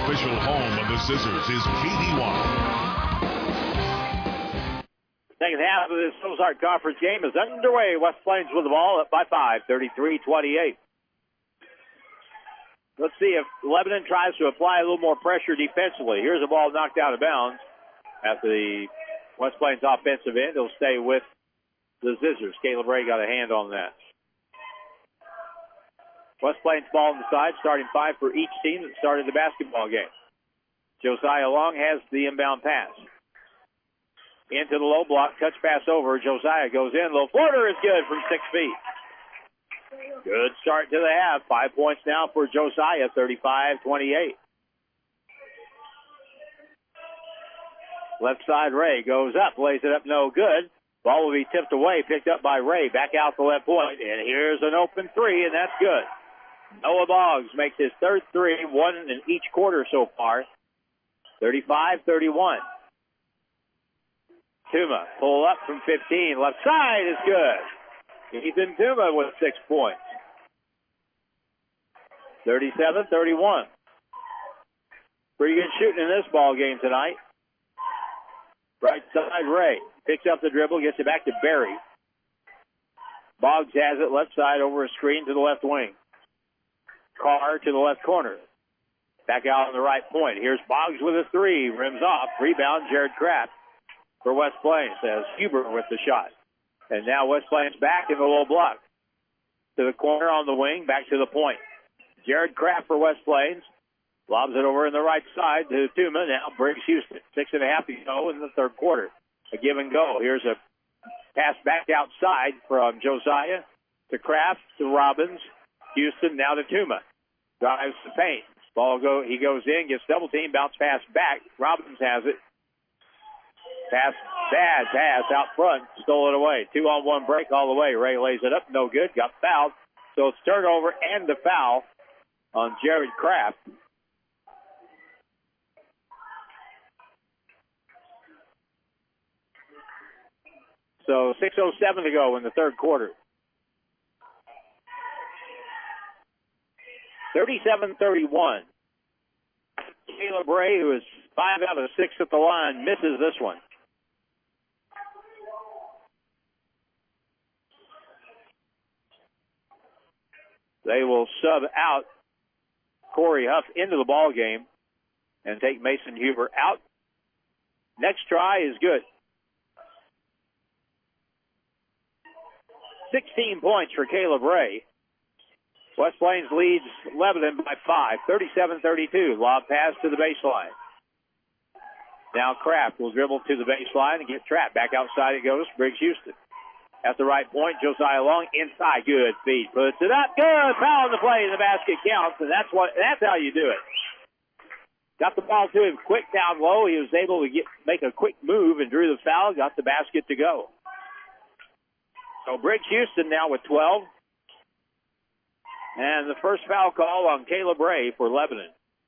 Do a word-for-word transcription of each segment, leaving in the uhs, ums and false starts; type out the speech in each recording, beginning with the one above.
official home of the Scissors is K D Y. Second half of this Ozark Conference game is underway. West Plains with the ball up by five, thirty-three twenty-eight. Let's see if Lebanon tries to apply a little more pressure defensively. Here's a ball knocked out of bounds at the West Plains offensive end. It'll stay with the Scissors. Caleb Ray got a hand on that. West Plains ball on the side, starting five for each team that started the basketball game. Josiah Long has the inbound pass. Into the low block, touch pass over. Josiah goes in. Low floater is good from six feet. Good start to the half. Five points now for Josiah, thirty-five twenty-eight. Left side, Ray goes up, lays it up, no good. Ball will be tipped away, picked up by Ray. Back out the left point, and here's an open three, and that's good. Noah Boggs makes his third three, one in each quarter so far. thirty-five thirty-one. Tuma pull up from fifteen. Left side is good. Ethan Tuma with six points. thirty-seven thirty-one. Pretty good shooting in this ball game tonight. Right side, Ray picks up the dribble, gets it back to Barry. Boggs has it left side over a screen to the left wing. Carr to the left corner. Back out on the right point. Here's Boggs with a three. Rims off. Rebound, Jared Kraft for West Plains as Huber with the shot. And now West Plains back in the low block. To the corner on the wing, back to the point. Jared Kraft for West Plains. Lobs it over in the right side to Tuma. Now Briggs Houston. Six and a half to go in the third quarter. A give and go. Here's a pass back outside from Josiah to Kraft to Robbins. Houston now to Tuma. Drives the paint. Ball go. He goes in, gets double team, bounce pass back. Robbins has it. Pass, bad pass out front. Stole it away. Two on one break all the way. Ray lays it up. No good. Got fouled. So it's turnover and the foul on Jared Kraft. So six oh seven to go in the third quarter. thirty-seven thirty-one. Caleb Ray, who is five out of six at the line, misses this one. They will sub out Corey Huff into the ball game and take Mason Huber out. Next try is good. sixteen points for Caleb Ray. West Plains leads Lebanon by five, thirty-seven thirty-two. Lob pass to the baseline. Now Kraft will dribble to the baseline and get trapped. Back outside it goes. Briggs Houston. At the right point, Josiah Long inside. Good feed. Puts it up. Good. Foul on the play. The basket counts, and that's what. That's how you do it. Got the ball to him quick down low. He was able to get make a quick move and drew the foul. Got the basket to go. So Briggs Houston now with twelve. And the first foul call on Caleb Ray for Lebanon.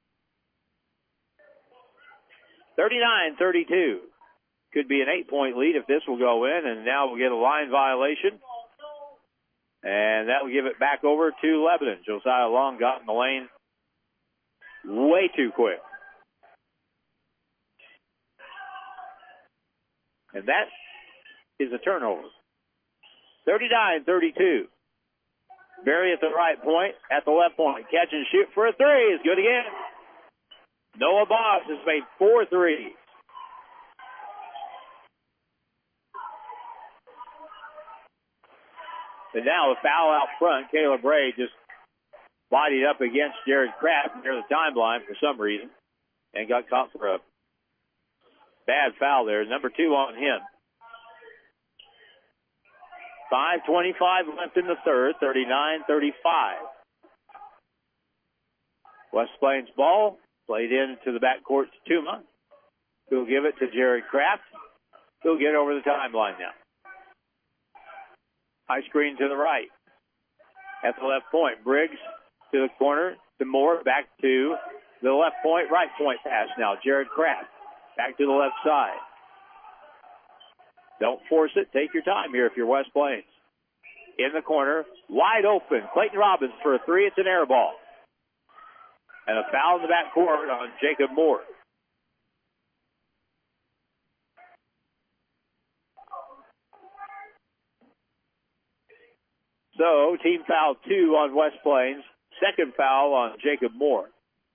thirty-nine thirty-two. Could be an eight-point lead if this will go in, and now we'll get a line violation. And that will give it back over to Lebanon. Josiah Long got in the lane way too quick. And that is a turnover. thirty-nine thirty-two. Barry at the right point, at the left point. Catch and shoot for a three is good again. Noah Boggs has made four threes. And now a foul out front. Caleb Ray just bodied up against Jared Kraft near the timeline for some reason and got caught for a bad foul there. Number two on him. five twenty-five left in the third, thirty-nine thirty-five. West Plains ball played into the backcourt to Tuma. He'll give it to Jared Kraft. He'll get over the timeline now. High screen to the right. At the left point, Briggs to the corner, to Moore, back to the left point, right point pass now. Jared Kraft back to the left side. Don't force it. Take your time here if you're West Plains. In the corner, wide open. Clayton Robbins for a three. It's an air ball. And a foul in the backcourt on Jacob Moore. So, team foul two on West Plains. Second foul on Jacob Moore.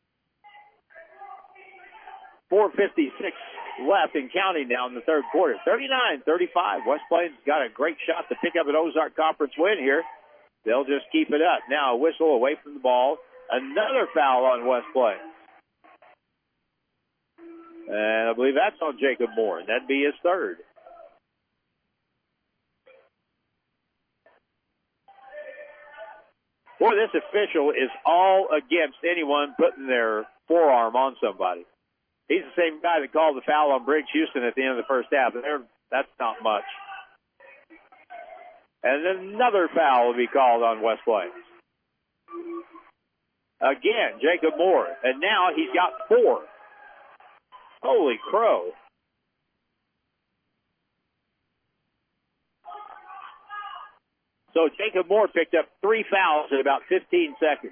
four fifty-six left and counting now in the third quarter. thirty-nine thirty-five. West Plains got a great shot to pick up an Ozark Conference win here. They'll just keep it up. Now a whistle away from the ball. Another foul on West Plains. And I believe that's on Jacob Moore. That'd be his third. Boy, this official is all against anyone putting their forearm on somebody. He's the same guy that called the foul on Briggs Houston at the end of the first half. There, that's not much. And another foul will be called on West Plains. Again, Jacob Moore. And now he's got four. Holy crow. So Jacob Moore picked up three fouls in about fifteen seconds.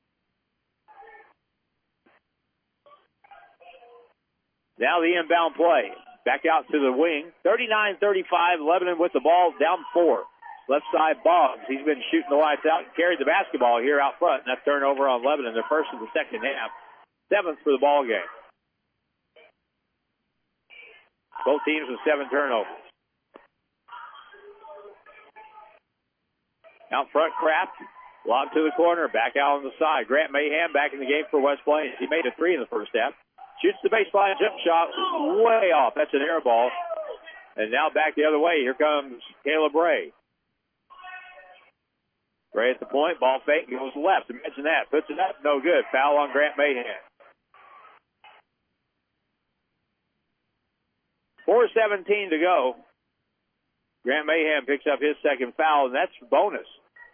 Now the inbound play. Back out to the wing. thirty-nine thirty-five, Lebanon with the ball, down four. Left side, Boggs. He's been shooting the lights out and carried the basketball here out front. And that turnover on Lebanon, their first of the second half. Seventh for the ball game. Both teams with seven turnovers. Out front, Kraft. Lob to the corner. Back out on the side. Grant Mahan back in the game for West Plains. He made a three in the first half. Shoots the baseline jump shot way off. That's an air ball. And now back the other way. Here comes Caleb Ray. Ray at the point. Ball fake. Goes left. Imagine that. Puts it up. No good. Foul on Grant Mahan. four seventeen to go. Grant Mahan picks up his second foul, and that's bonus.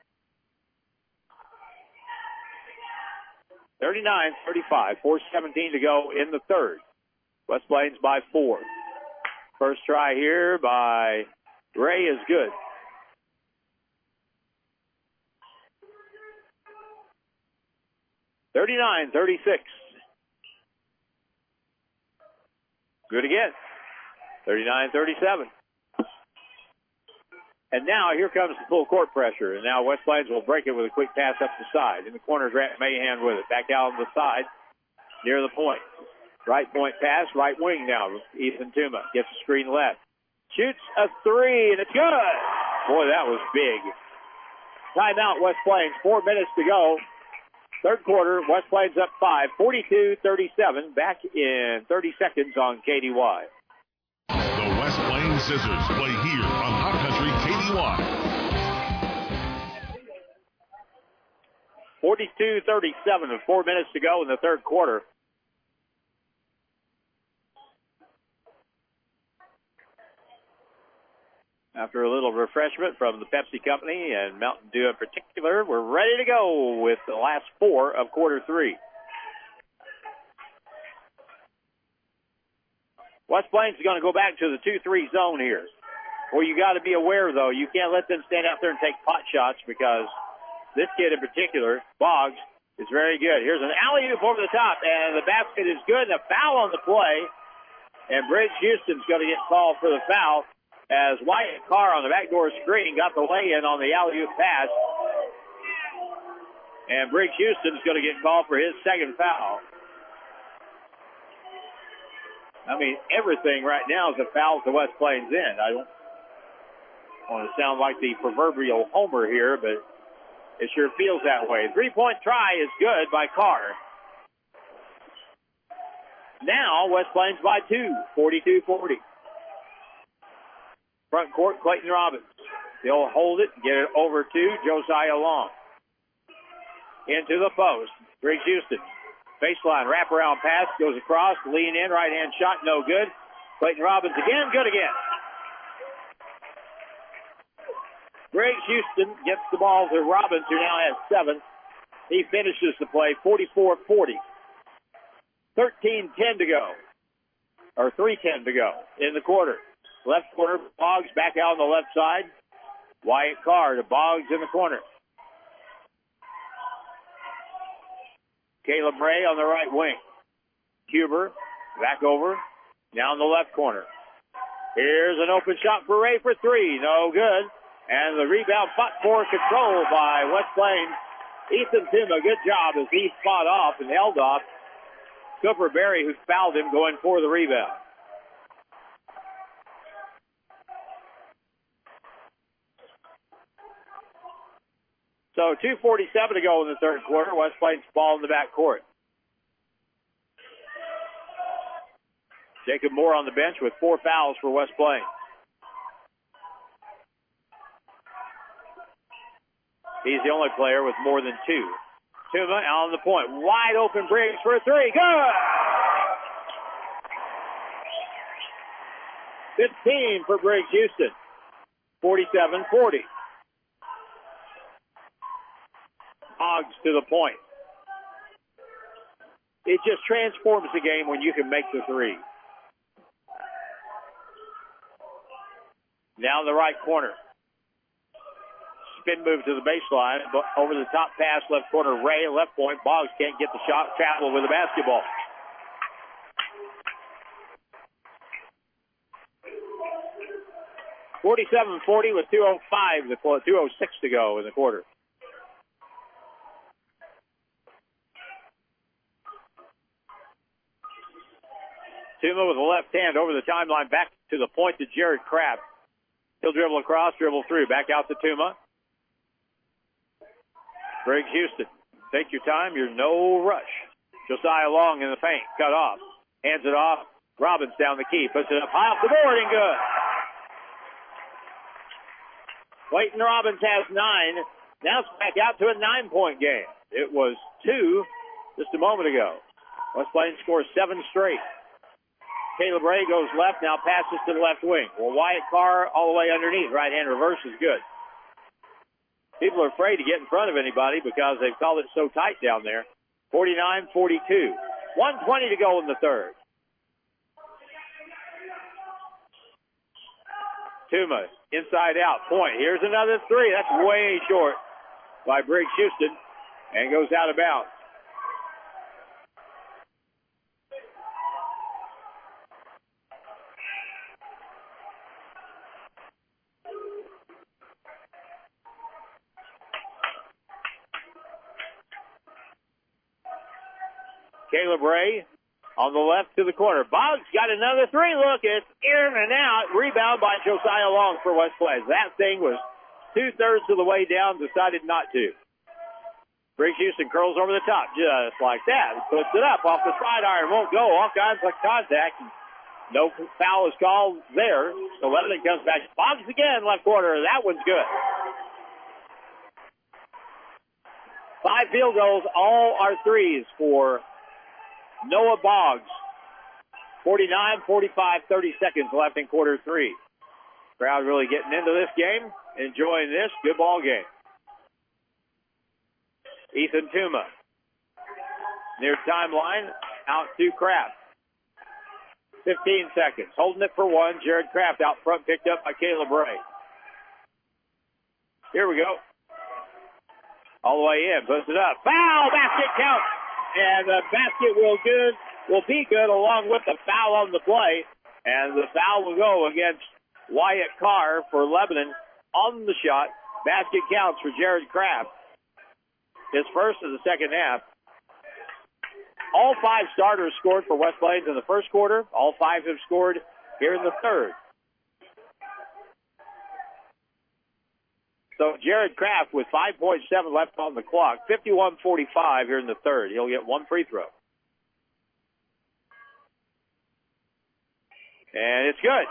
thirty-nine thirty-five, four seventeen to go in the third. West Plains by four. First try here by Ray is good. thirty-nine thirty-six. Good again. thirty-nine thirty-seven. And now here comes the full court pressure. And now West Plains will break it with a quick pass up the side. In the corner, Grant Mahan with it. Back out on the side near the point. Right point pass, right wing now. Ethan Tuma gets a screen left. Shoots a three, and it's good. Boy, that was big. Timeout, West Plains. Four minutes to go. Third quarter, West Plains up five. forty-two thirty-seven. Back in thirty seconds on K D Y. The West Plains Scissors play here on Hot Country K D Y. forty-two thirty-seven with four minutes to go in the third quarter. After a little refreshment from the Pepsi Company and Mountain Dew in particular, we're ready to go with the last four of quarter three. West Plains is going to go back to the two three zone here. Well, you got to be aware, though, you can't let them stand out there and take pot shots because this kid in particular, Boggs, is very good. Here's an alley-oop over the top, and the basket is good, and a foul on the play. And Briggs Houston's going to get called for the foul as Wyatt Carr on the backdoor screen got the lay-in on the alley-oop pass. And Briggs Houston's going to get called for his second foul. I mean, everything right now is a foul to West Plains end. I don't want to sound like the proverbial homer here, but it sure feels that way. Three-point try is good by Carr. Now, West Plains by two, forty-two forty. Front court, Clayton Robbins. They'll hold it and get it over to Josiah Long. Into the post. Briggs Houston. Baseline, wraparound pass, goes across, lean in, right-hand shot, no good. Clayton Robbins again, good again. Briggs Houston gets the ball to Robbins, who now has seven. He finishes the play, forty-four forty. thirteen ten to go. Or three ten to go in the quarter. Left corner, Boggs back out on the left side. Wyatt Carr to Boggs in the corner. Caleb Ray on the right wing. Huber back over. Now in the left corner. Here's an open shot for Ray for three. No good. And the rebound fought for control by West Plains. Ethan Tuma, good job as he fought off and held off Cooper Berry, who fouled him going for the rebound. So two forty-seven to go in the third quarter. West Plains ball in the back court. Jacob Moore on the bench with four fouls for West Plains. He's the only player with more than two. Tuma on the point. Wide open Briggs for a three. Good! fifteen for Briggs Houston. forty-seven forty. Boggs to the point. It just transforms the game when you can make the three. Now in the right corner. Spin move to the baseline. Over the top pass, left corner, Ray, left point. Boggs can't get the shot. Travel with the basketball. forty-seven forty with two oh five, two oh six to go in the quarter. Tuma with the left hand over the timeline, back to the point to Jared Kraft. He'll dribble across, dribble through, back out to Tuma. Briggs Houston, take your time, you're no rush. Josiah Long in the feint, cut off. Hands it off, Robbins down the key, puts it up high off the board and good. Clayton Robbins has nine. Now it's back out to a nine-point game. It was two just a moment ago. West Plains scores seven straight. Caleb Ray goes left, now passes to the left wing. Well, Wyatt Carr all the way underneath. Right-hand reverse is good. People are afraid to get in front of anybody because they've called it so tight down there. forty-nine forty-two. one twenty to go in the third. Tuma, inside out, point. Here's another three. That's way short by Briggs Houston and goes out of bounds. Caleb Ray on the left to the corner. Boggs got another three. Look, it's in and out. Rebound by Josiah Long for West Plains. That thing was two-thirds of the way down, decided not to. Briggs Houston curls over the top just like that. Puts it up off the side iron. Won't go. All kinds of contact. No foul is called there. So Lebanon comes back. Boggs again, left corner. That one's good. Five field goals. All are threes for Noah Boggs. forty-nine forty-five, thirty seconds left in quarter three. Crowd really getting into this game, enjoying this. Good ball game. Ethan Tuma. Near timeline, out to Kraft. fifteen seconds. Holding it for one. Jared Kraft out front, picked up by Caleb Ray. Here we go. All the way in, puts it up. Foul, basket count. And the basket will good will be good along with the foul on the play. And the foul will go against Wyatt Carr for Lebanon on the shot. Basket counts for Jared Kraft. His first of the second half. All five starters scored for West Plains in the first quarter. All five have scored here in the third. So Jared Kraft with five point seven left on the clock, fifty-one forty-five here in the third. He'll get one free throw. And it's good.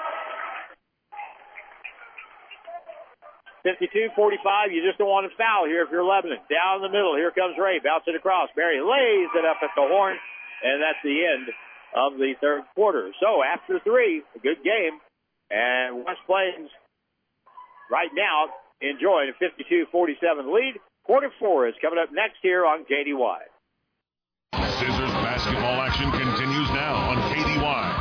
fifty-two forty-five, you just don't want to foul here if you're Lebanon. Down the middle, here comes Ray, bounce it across. Barry lays it up at the horn, and that's the end of the third quarter. So after three, a good game, and West Plains right now enjoying a fifty-two forty-seven lead. Quarter four is coming up next here on K D Y. Scissors basketball action continues now on K D Y.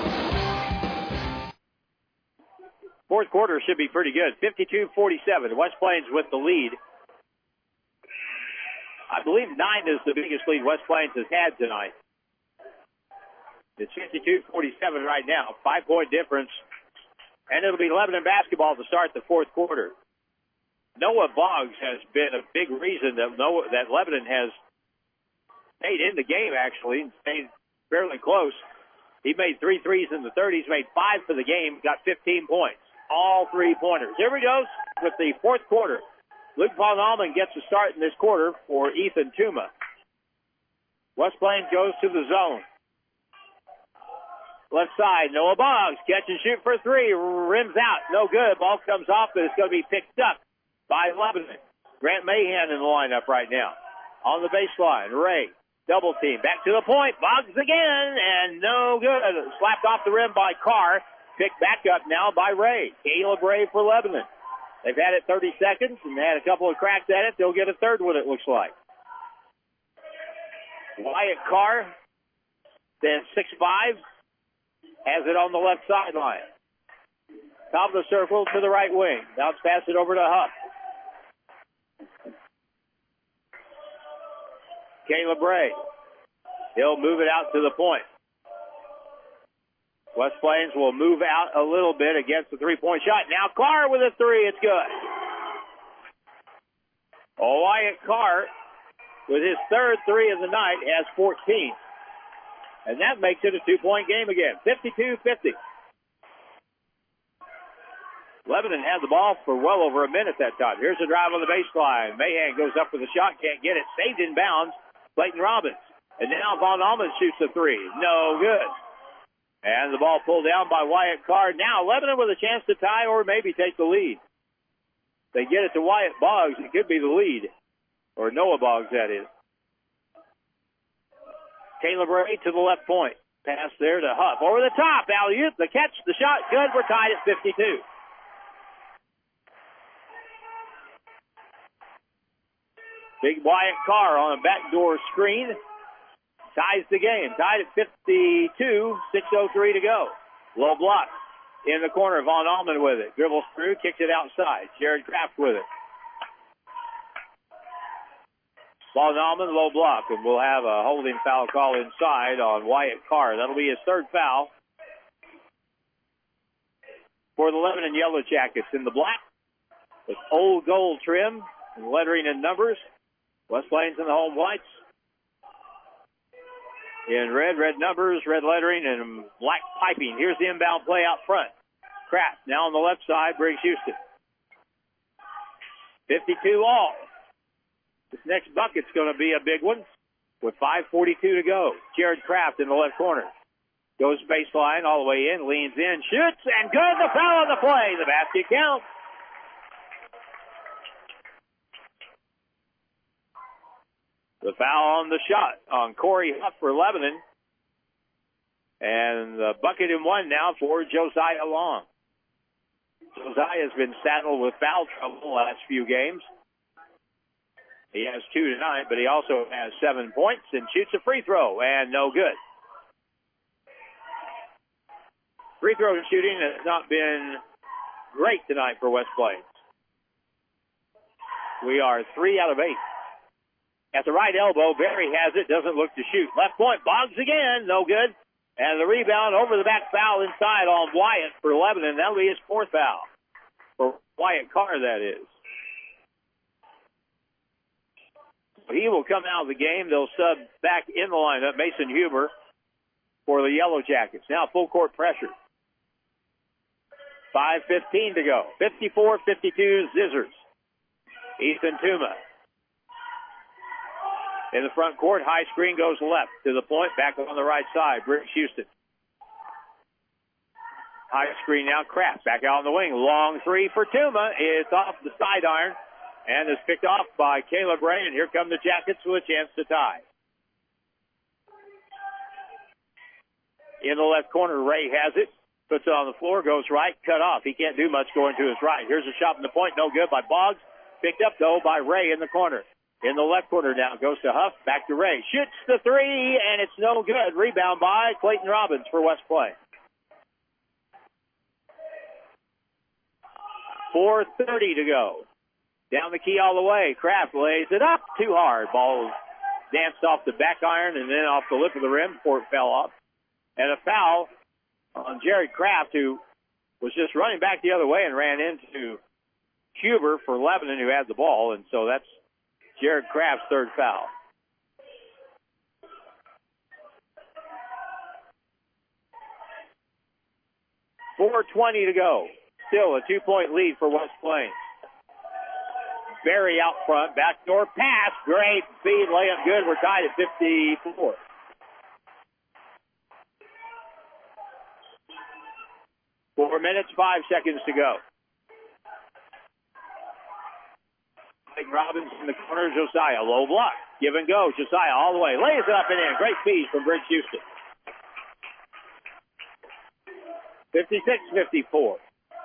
Fourth quarter should be pretty good. fifty-two forty-seven. West Plains with the lead. I believe nine is the biggest lead West Plains has had tonight. It's fifty-two forty-seven right now, five-point difference. And it'll be Lebanon basketball to start the fourth quarter. Noah Boggs has been a big reason that Noah, that Lebanon has stayed in the game, actually, stayed fairly close. He made three threes in the third. He's made five for the game, got fifteen points. All three-pointers. Here we go with the fourth quarter. Luke Von Allman gets a start in this quarter for Ethan Tuma. West Plains goes to the zone. Left side, Noah Boggs, catch and shoot for three, rims out, no good. Ball comes off, but it's going to be picked up by Lebanon. Grant Mahan in the lineup right now. On the baseline, Ray, double team, back to the point, Boggs again, and no good. Slapped off the rim by Carr, picked back up now by Ray. Caleb Ray for Lebanon. They've had it thirty seconds and had a couple of cracks at it. They'll get a third one, it looks like. Wyatt Carr, then six five. Has it on the left sideline. Top of the circle to the right wing. Now it's pass it over to Huff. Caleb Ray. He'll move it out to the point. West Plains will move out a little bit against the three-point shot. Now Carr with a three. It's good. Wyatt Carr, with his third three of the night, has fourteen. And that makes it a two-point game again, fifty-two fifty. Lebanon had the ball for well over a minute that time. Here's a drive on the baseline. Mahan goes up for the shot, can't get it. Saved in bounds, Clayton Robbins. And now Von Allman shoots a three. No good. And the ball pulled down by Wyatt Carr. Now Lebanon with a chance to tie or maybe take the lead. They get it to Wyatt Boggs. It could be the lead. Or Noah Boggs, that is. Caleb Ray to the left point. Pass there to Huff. Over the top. Alley-oop. The catch. The shot. Good. We're tied at fifty-two. Big Wyatt Carr on a backdoor screen. Ties the game. Tied at fifty-two. six oh three to go. Low block. In the corner. Von Allman with it. Dribbles through. Kicks it outside. Jared Kraft with it. Von Allman, low block, and we'll have a holding foul call inside on Wyatt Carr. That'll be his third foul for the Lebanon Yellow Jackets in the black with old gold trim and lettering and numbers. West Plains in the home whites in red, red numbers, red lettering, and black piping. Here's the inbound play out front. Kraft now on the left side, Briggs Houston. fifty-two all. This next bucket's going to be a big one with five forty-two to go. Jared Kraft in the left corner. Goes baseline all the way in, leans in, shoots, and good. The foul on the play. The basket counts. The foul on the shot on Corey Huff for Lebanon. And the bucket in one now for Josiah Long. Josiah has been saddled with foul trouble the last few games. He has two tonight, but he also has seven points and shoots a free throw, and no good. Free throw shooting has not been great tonight for West Plains. We are three out of eight. At the right elbow, Barry has it, doesn't look to shoot. Left point, Boggs again, no good. And the rebound over the back foul inside on Wyatt for Lebanon. That'll be his fourth foul. For Wyatt Carr, that is. He will come out of the game. They'll sub back in the lineup, Mason Huber, for the Yellow Jackets. Now full court pressure. five fifteen to go. fifty-four fifty-two Zizzers. Ethan Tuma. In the front court, high screen goes left to the point, back on the right side. Briggs Houston. High screen now, Kraft back out on the wing. Long three for Tuma. It's off the side iron and is picked off by Caleb Ray. And here come the Jackets with a chance to tie. In the left corner, Ray has it. Puts it on the floor, goes right, cut off. He can't do much going to his right. Here's a shot from the point, no good by Boggs. Picked up, though, by Ray in the corner. In the left corner now, goes to Huff, back to Ray. Shoots the three, and it's no good. Rebound by Clayton Robbins for West Plains. four thirty to go Down the key all the way. Kraft lays it up too hard. Ball danced off the back iron and then off the lip of the rim before it fell off. And a foul on Jared Kraft, who was just running back the other way and ran into Huber for Lebanon, who had the ball. And so that's Jared Kraft's third foul. four twenty to go. Still a two-point lead for West Plains. Berry out front, backdoor pass, great speed, layup good. We're tied at fifty-four. Four minutes, five seconds to go. Mike Robbins in the corner, Josiah, low block, give and go. Josiah all the way, lays it up and in. Great speed from Briggs Houston. fifty-six fifty-four.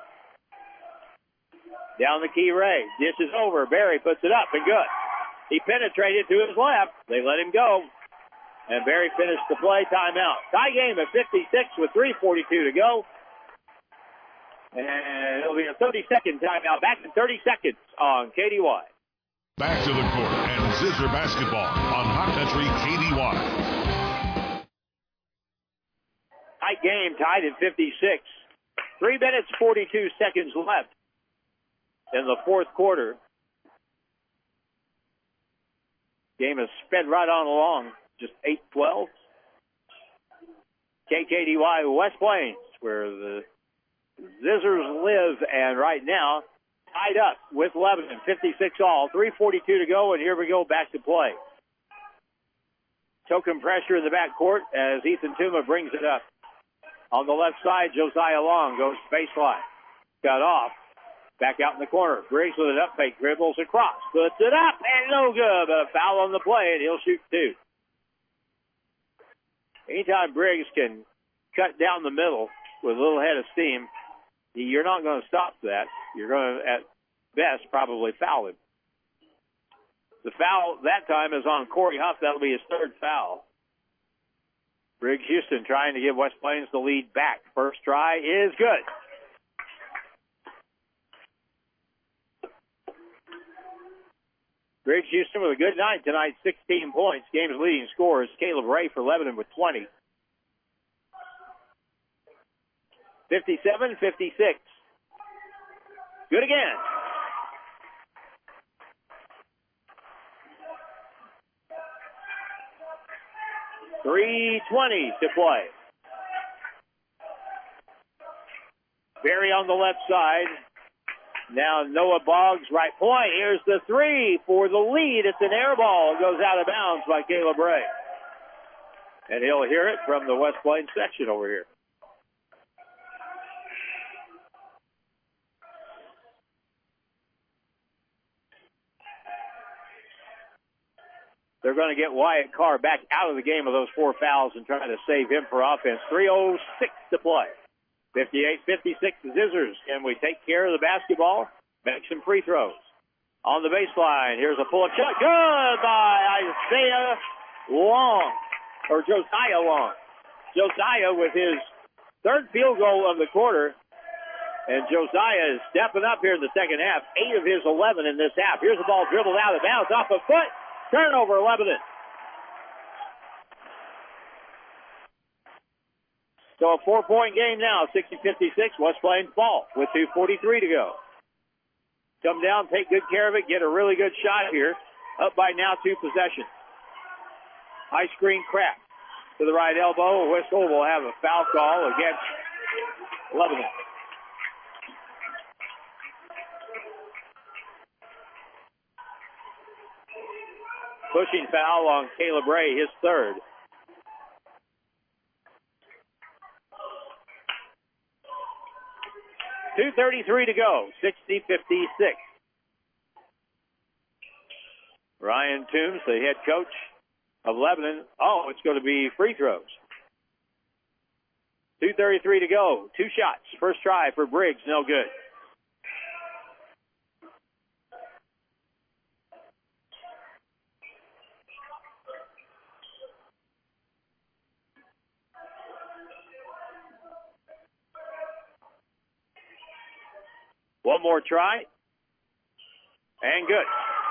Down the key, Ray. Dish is over. Berry puts it up and good. He penetrated to his left. They let him go. And Berry finished the play. Timeout. Tie game at fifty-six with three forty-two to go. And it'll be a thirty-second timeout. Back in thirty seconds on K D Y. Back to the court and Scissor basketball on Hot Country K D Y. Tight game, tied at fifty-six. Three minutes, forty-two seconds left in the fourth quarter. Game has sped right on along, just eight twelve. K K D Y West Plains, where the Zizzers live, and right now tied up with Lebanon, fifty-six all, three forty-two to go, and here we go back to play. Token pressure in the backcourt as Ethan Tuma brings it up. On the left side, Josiah Long goes baseline. Cut off. Back out in the corner. Briggs with an up fake, dribbles across. Puts it up, and no good, but a foul on the play, and he'll shoot two. Anytime Briggs can cut down the middle with a little head of steam, you're not going to stop that. You're going to, at best, probably foul him. The foul that time is on Corey Huff. That'll be his third foul. Briggs Houston trying to give West Plains the lead back. First try is good. Briggs Houston with a good night tonight, sixteen points. Game's leading scorer is Caleb Ray for Lebanon with twenty. fifty-seven fifty-six. Good again. three twenty to play. Berry on the left side. Now Noah Boggs, right point. Here's the three for the lead. It's an air ball. It goes out of bounds by Caleb Ray. And he'll hear it from the West Plains section over here. They're going to get Wyatt Carr back out of the game of those four fouls and try to save him for offense. three oh six to play. fifty-eight fifty-six Zizzers. Can we take care of the basketball? Make some free throws. On the baseline, here's a pull-up shot. Good by Isaiah Long, or Josiah Long. Josiah with his third field goal of the quarter. And Josiah is stepping up here in the second half. Eight of his eleven in this half. Here's the ball dribbled out of bounds off a foot. Turnover, Lebanon. So a four-point game now, sixty fifty-six. West Plains ball with two forty-three to go. Come down, take good care of it, get a really good shot here. Up by now two possessions. High screen crack to the right elbow. A whistle will have a foul call against Lebanon. Pushing foul on Caleb Ray, his third. two thirty-three to go, sixty fifty-six. Ryan Toombs, the head coach of Lebanon. Oh, it's going to be free throws. two thirty-three to go, two shots. First try for Briggs, no good. One more try. And good.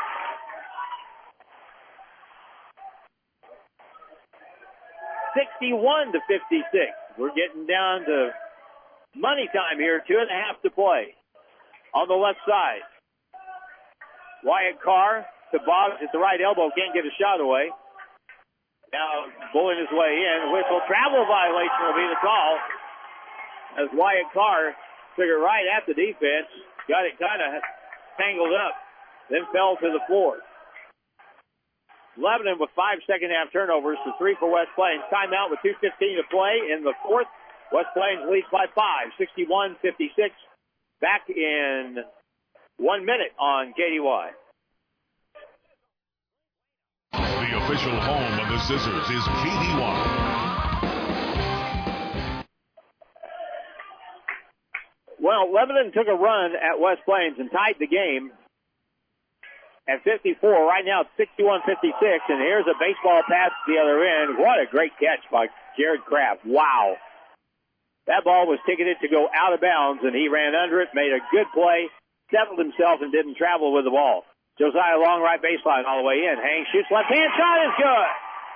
sixty-one to fifty-six. We're getting down to money time here. Two and a half to play. On the left side, Wyatt Carr to Boggs at the right elbow. Can't get a shot away. Now bulling his way in. Whistle. Travel violation will be the call. As Wyatt Carr figured right at the defense. Got it kind of tangled up. Then fell to the floor. Lebanon with five second half turnovers to three for West Plains. Timeout with two fifteen to play in the fourth. West Plains leads by five, sixty-one fifty-six. Back in one minute on K D Y. The official home of the Scissors is K D Y. Well, Lebanon took a run at West Plains and tied the game at fifty-four. Right now it's sixty-one fifty-six, and here's a baseball pass to the other end. What a great catch by Jared Kraft. Wow. That ball was ticketed to go out of bounds, and he ran under it, made a good play, settled himself, and didn't travel with the ball. Josiah long right baseline all the way in. Hangs, shoots, left-hand shot is good.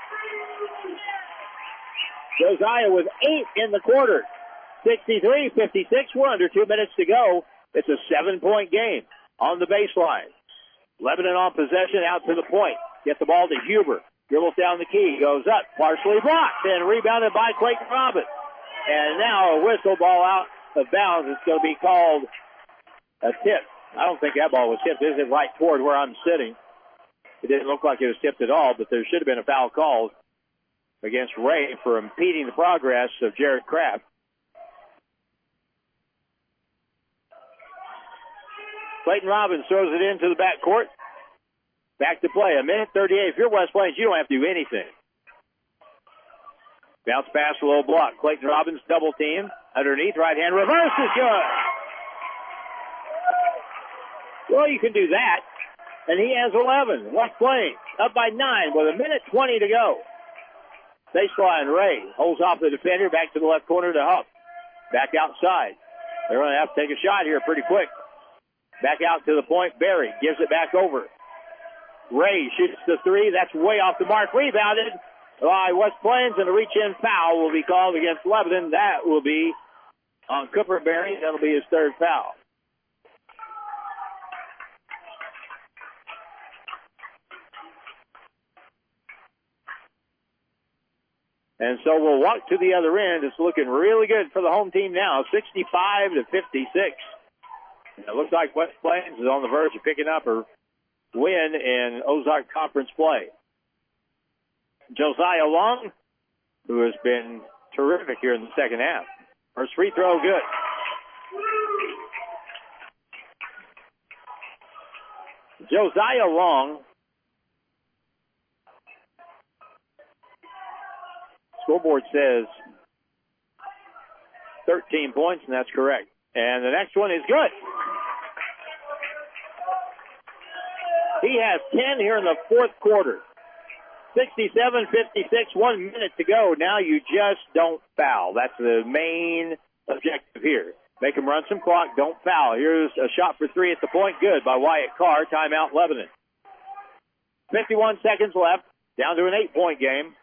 Josiah with eight in the quarter. sixty-three fifty-six. We're under two minutes to go. It's a seven-point game on the baseline. Lebanon on possession, out to the point. Get the ball to Huber. Dribbles down the key, goes up, partially blocked, and rebounded by Clayton Robbins. And now a whistle, ball out of bounds. It's going to be called a tip. I don't think that ball was tipped. This is right toward where I'm sitting. It didn't look like it was tipped at all, but there should have been a foul called against Ray for impeding the progress of Jared Kraft. Clayton Robbins throws it into the backcourt. Back to play. A minute thirty-eight. If you're West Plains, you don't have to do anything. Bounce pass, a little block. Clayton Robbins double team. Underneath, right hand reverse is good. Well, you can do that. And he has eleven. West Plains up by nine with a minute twenty to go. Baseline, Ray holds off the defender. Back to the left corner to Huff. Back outside. They're going to have to take a shot here pretty quick. Back out to the point. Barry gives it back over. Ray shoots the three. That's way off the mark. Rebounded by West Plains, and a reach-in foul will be called against Lebanon. That will be on Cooper Berry. That'll be his third foul. And so we'll walk to the other end. It's looking really good for the home team now, sixty-five to fifty-six. And it looks like West Plains is on the verge of picking up a win in Ozark Conference play. Josiah Long, who has been terrific here in the second half. First free throw, good. Josiah Long, scoreboard says thirteen points, and that's correct. And the next one is good. He has ten here in the fourth quarter. sixty-seven fifty-six, one minute to go. Now you just don't foul. That's the main objective here. Make him run some clock, don't foul. Here's a shot for three at the point. Good by Wyatt Carr. Timeout, Lebanon. fifty-one seconds left. Down to an eight-point game.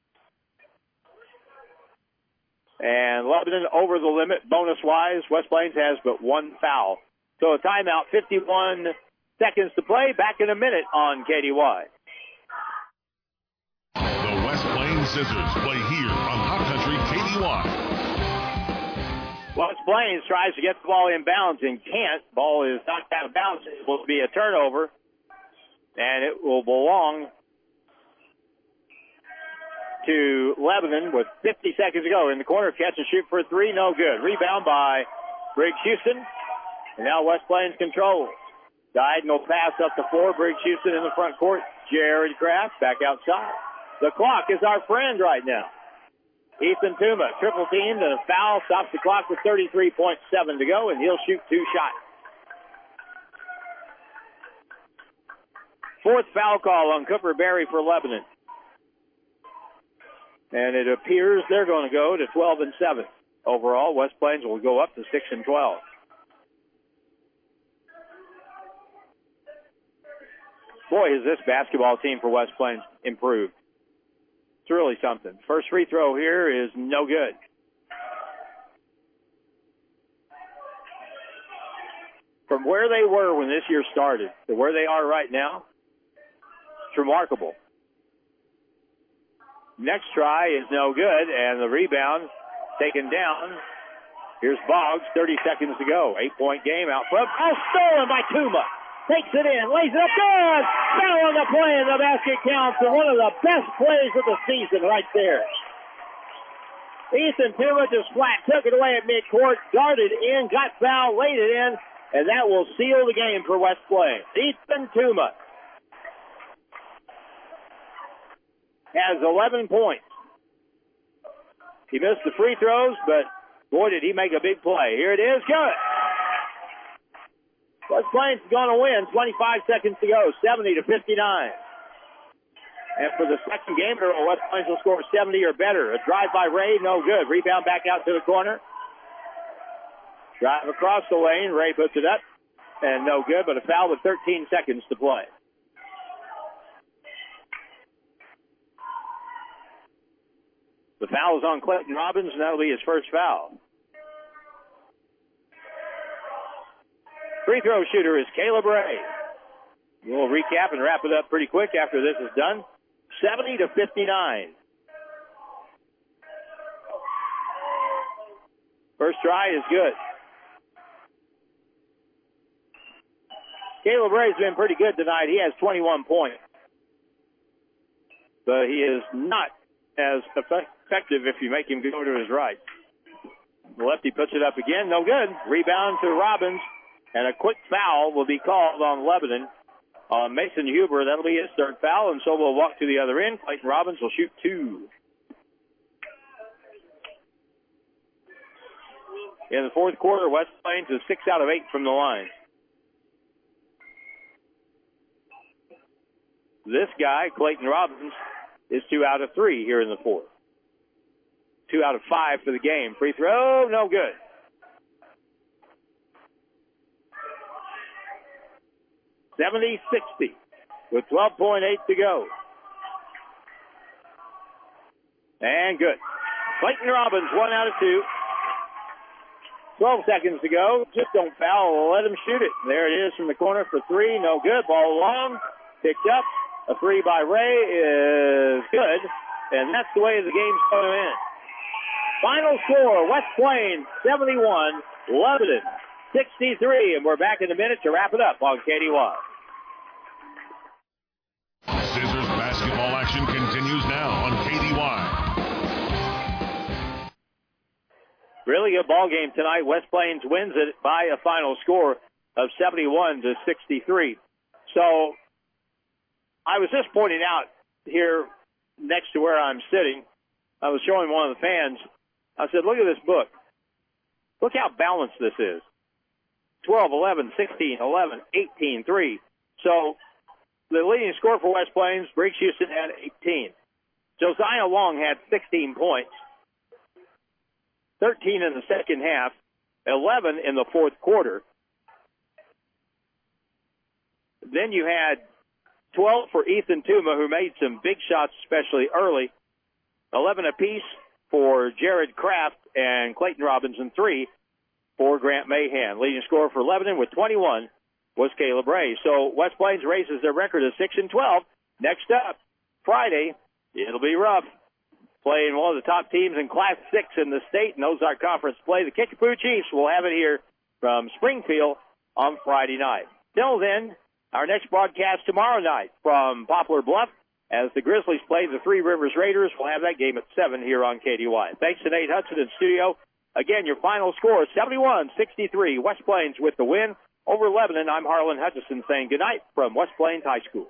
And Lebanon over the limit bonus-wise. West Plains has but one foul. So a timeout, fifty-one seconds to play. Back in a minute on K D Y. The West Plains Scissors play here on Hot Country K D Y. West Plains tries to get the ball in bounds and can't. Ball is knocked out of bounds. It will be a turnover, and it will belong to Lebanon with fifty seconds to go. In the corner, catch and shoot for three, no good. Rebound by Briggs Houston, and now West Plains controls. Diagonal pass up the floor. Briggs Houston in the front court. Jared Kraft back outside. The clock is our friend right now. Ethan Tuma, triple teamed and a foul, stops the clock with thirty-three point seven to go, and he'll shoot two shots. Fourth foul call on Cooper Berry for Lebanon. And it appears they're going to go to twelve and seven. Overall, West Plains will go up to six and twelve. Boy, has this basketball team for West Plains improved. It's really something. First free throw here is no good. From where they were when this year started to where they are right now, it's remarkable. Next try is no good, and the rebound taken down. Here's Boggs, thirty seconds to go. Eight-point game out front. Oh, stolen by Tuma. Takes it in, lays it up, good! Foul on the play, and the basket counts for one of the best plays of the season right there. Ethan Tuma just flat, took it away at midcourt, darted in, got fouled, laid it in, and that will seal the game for West Plains. Ethan Tuma has eleven points. He missed the free throws, but boy, did he make a big play. Here it is, good. West Plains is going to win. twenty-five seconds to go, seventy to fifty-nine. And for the second game in a row, West Plains will score seventy or better. A drive by Ray, no good. Rebound back out to the corner. Drive across the lane. Ray puts it up, and no good, but a foul with thirteen seconds to play. The foul is on Clayton Robbins, and that'll be his first foul. Free throw shooter is Caleb Ray. We'll recap and wrap it up pretty quick after this is done. seventy to fifty-nine. First try is good. Caleb Ray's been pretty good tonight. He has twenty-one points. But he is not as effective if you make him go to his right. The lefty puts it up again. No good. Rebound to Robbins. And a quick foul will be called on Lebanon. On Mason Huber, that'll be his third foul, and so we'll walk to the other end. Clayton Robbins will shoot two. In the fourth quarter, West Plains is six out of eight from the line. This guy, Clayton Robbins, is two out of three here in the fourth. Two out of five for the game. Free throw, no good. seventy sixty with twelve point eight to go. And good. Clayton Robbins, one out of two. twelve seconds to go. Just don't foul. Let him shoot it. There it is from the corner for three. No good. Ball long. Picked up. A three by Ray is good. And that's the way the game's going to end. Final score, West Plains seventy-one, Lebanon sixty-three. And we're back in a minute to wrap it up on K D Y. Scissors basketball action continues now on K D Y. Really good ball game tonight. West Plains wins it by a final score of seventy-one to sixty-three. So I was just pointing out here next to where I'm sitting, I was showing one of the fans, I said, look at this book. Look how balanced this is. twelve, eleven, sixteen, eleven, eighteen, three. So the leading scorer for West Plains, Briggs Houston, had eighteen. Josiah Long had sixteen points, thirteen in the second half, eleven in the fourth quarter. Then you had twelve for Ethan Tuma, who made some big shots, especially early. eleven apiece for Jared Kraft and Clayton Robbins, and three for Grant Mahan. Leading scorer for Lebanon with twenty-one was Caleb Ray. So West Plains raises their record to six and twelve. Next up, Friday, it'll be rough. Playing one of the top teams in Class six in the state in Ozark Conference play. The Kickapoo Chiefs will have it here from Springfield on Friday night. Till then, our next broadcast tomorrow night from Poplar Bluff as the Grizzlies play the Three Rivers Raiders. We'll have that game at seven here on K D Y. Thanks to Nate Hudson in studio. Again, your final score, seventy-one sixty-three. West Plains with the win over Lebanon. I'm Harlan Hutchison saying goodnight from West Plains High School.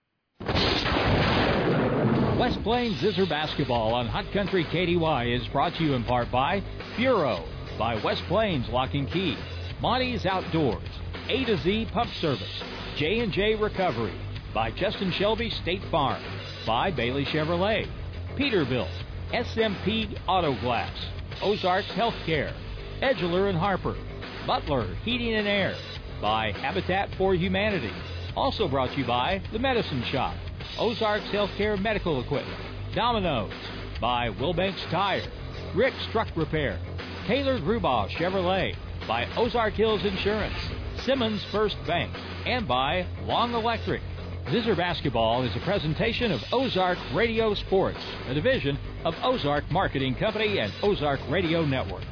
West Plains Zizzer Basketball on Hot Country K D Y is brought to you in part by Bureau, by West Plains Lock and Key, Monty's Outdoors, A to Z Pump Service, J and J Recovery, by Justin Shelby State Farm, by Bailey Chevrolet, Peterbilt, S M P Auto Glass, Ozarks Healthcare, Edgeler and Harper, Butler Heating and Air, by Habitat for Humanity, Also brought to you by The Medicine Shop, Ozarks Healthcare Medical Equipment, Domino's, by Wilbanks Tire, Rick's Truck Repair, Taylor Grubaugh Chevrolet, by Ozark Hills Insurance, Simmons First Bank, and by Long Electric. Zizzer Basketball is a presentation of Ozark Radio Sports, a division of Ozark Marketing Company and Ozark Radio Network.